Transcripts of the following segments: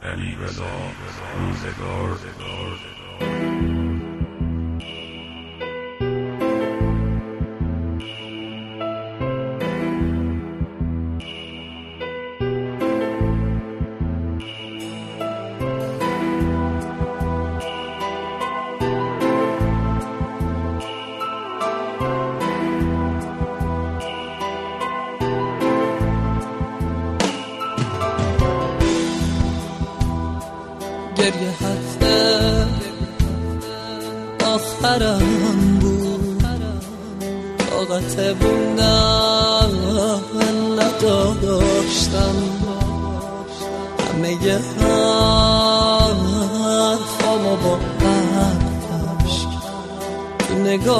الوداع روزگار. گریه هفته آخرم بود، طاقت موندن نداشتم، همه حرفامو با اشک تو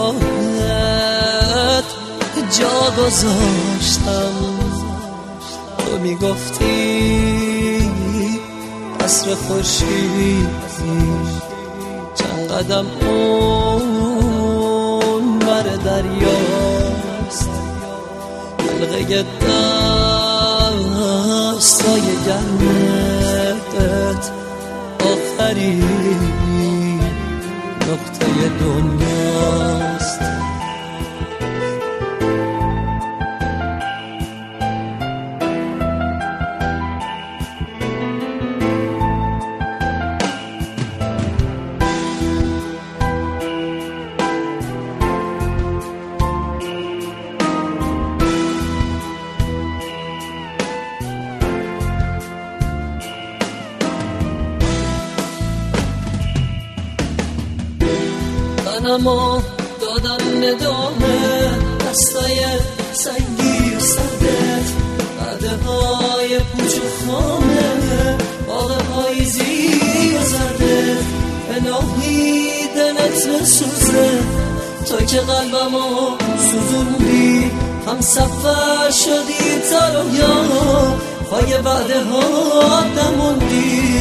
نگاهت جا گذاشتم. تو میگفتی عصر خورشیدی چند قدم اون بر دریاست، حلقه دستای گرمت آخرین نقطه دنیاست. منمو دادم ندامه دستای سنگی و سردت، قدهای پوچ و خامه باغ پاییزی و زردت، الهی دلت بسوزه تو که قلبمو سوزوندی، هم سفر شدی تا رویا پای بعده ها نموندی.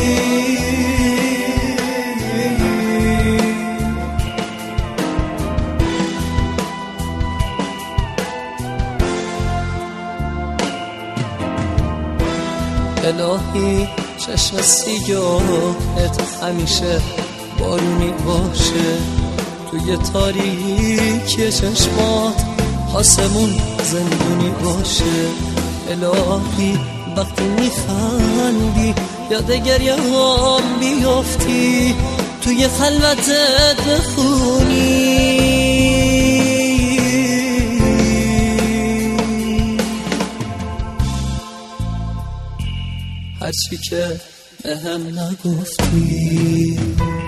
الهی چشم سیاهت همیشه بارونی باشه، توی تاریکی چشمات آسمون زندونی باشه. الهی وقتی میخندی یاد گریه هم بیافتی، توی خلوتت بخونی هرچی که بهم نگفتی.